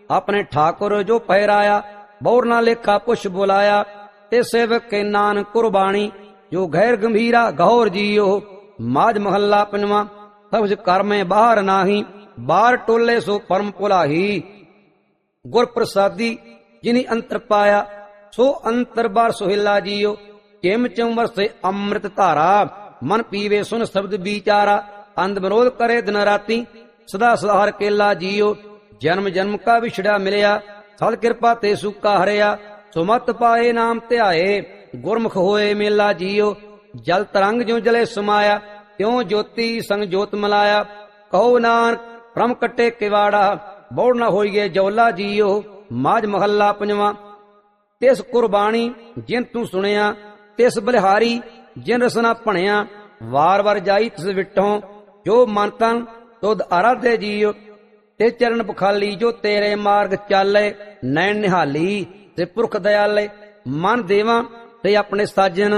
अपने ठाकुर जो पहराया, बौर ना लेखा पुछ बुलाया। ते सेवक के नान कुर्बानी, जो गैर गंभीरा गौर जियो। माज महला पंजवा, सबज कर में बाहर नाही, बार टोले सो परम पुलाही। गुर प्रसादी जिनी अंतर पाया, सो अंतर बार सुहिला जियो। किम चंवर से अमृत धारा, मन पीवे सुन शब्द विचारा। अंध विरोध करे दिन राती, सदा सदा हर केला जियो। जन्म जन्म का विछड़ा मिलया, सद कृपा ते सुका हरिया। सुमत पाए नाम ध्याए, गुरमुख होए मेला जियो। जल तरंग जो जले समाया, त्यों ज्योति संग जोत मिलाया। कहो नानक भ्रम कटे किवाड़ा, बौड़ न होइए जौला जियो। माज महला पंजवा, तिस कुर्बानी जिन तू सुनिया, तिस बलिहारी जिन रसना भणिया। वार वार जाई तिस विठों, जो मन तन तुद आराधे जियो। ते चरण बखाली जो तेरे मार्ग चाले, नैन निहाली ते पुरख दयाले। मन देवा ते अपने साजन,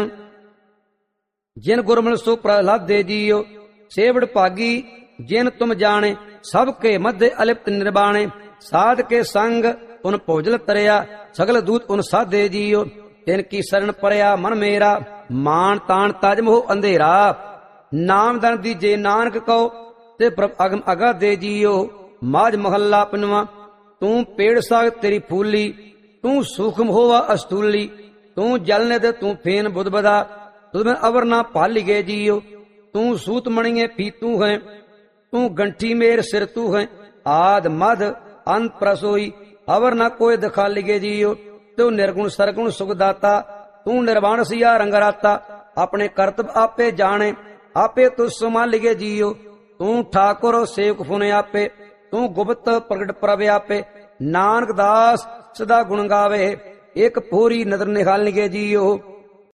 जिन गुरमल सो प्रहलाद दे जियो। सेवड़ भागी जिन तुम जाने, सबके मध्य अलिप्त निर्बाणे। साध के संग उन भोजल तरिया, सगल दूत उन साधे जियो। तिनकी शरण परया मन मेरा, मान तान ताज मोह अंधेरा। नाम दन दीजे नानक कहो, ते प्रभ अगम अगा दे जियो। माज महला पंजवा, तू पेड़ साग तेरी फूली, तू सूखम होवा अस्तूली। तू जल निध तू फेन बुध बदा, तुझ में अवर ना पाली गे जियो। तू सूत मणिये फी तू है, तू गंठी मेर सिर तू है। आद मध अंत प्रसोई, अवर ना कोई दिखा लिगे जियो। तू निर्गुण सरगुण सुखदाता, तू निर्वाण सिया रंगराता। अपने कर्तव्य आपे जाने, आपे तू संभालिगे जियो। तू ठाकुर सेवक फुने आपे, तू गुप्त प्रगट प्रभ आपे। नानक दास सदा गुण गावे, एक पूरी नदर निकालनिगे जियो।